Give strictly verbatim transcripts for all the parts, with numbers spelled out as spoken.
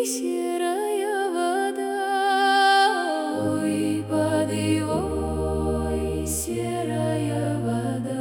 серая вода. Ой, воды, ой, серая вода.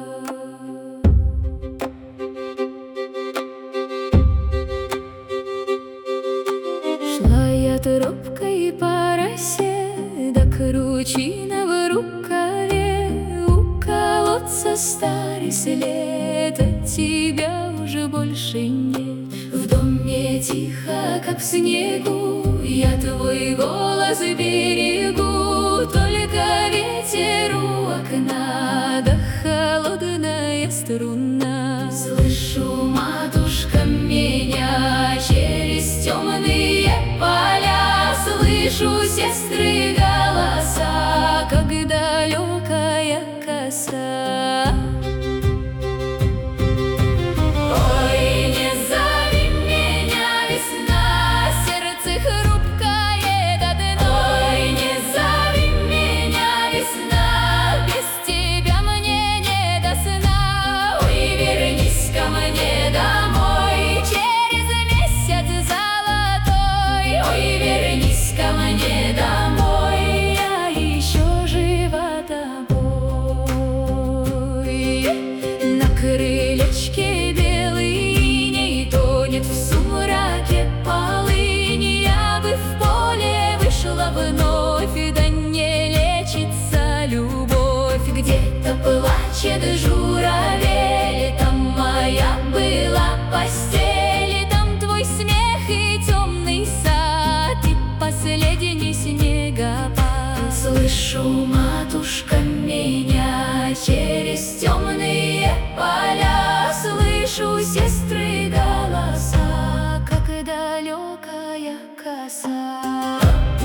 Шла я тропкой по росе до кручиного рукаве. У колодца старый след, от тебя уже больше нет. В доме тихо, как в снегу, я твой голос берегу. Только ветер у окна, да холодная струна. Слышу, матушка, меня через темные поля. Слышу сестры голоса, как далекая коса. Ой, не зови меня, весна, сердце хрупкое до дна. Ой, не зови меня, весна, без тебя мне не до сна. Ой, вернись ко мне домой через месяц золотой. Ой, вернись ко мне домой, я еще жива тобой. На крылечке белый иней тонет в сумраке полынь. Я бы в поле вышла вновь, да не лечится любовь. Где-то плачет журавель, там моя была постель. Там твой смех и темный сад, и последний снегопад. Слышу, матушка, меня через темные поля. Слышу сестры голоса, как далекая коса.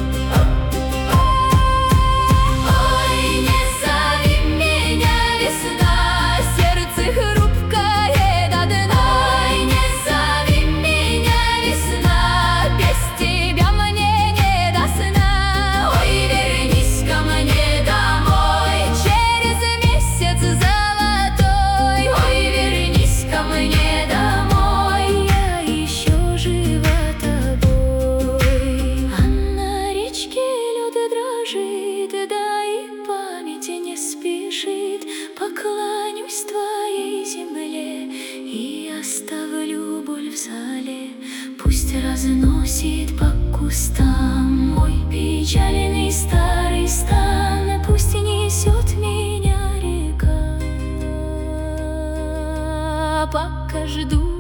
Ой, не зови меня, весна, сердце хрупкое до дна. Ой, не зови меня, весна, без тебя мне не до сна. Ой, вернись ко мне домой через месяц золотой. Ой, вернись ко мне домой, я еще жива тобой. А на речке лед дрожит, да и память не спешит. Поклонюсь твоей земле и оставлю боль в зале. Пусть разносит по кустам мой печальный старый стан. Пусть несет меня река, пока жду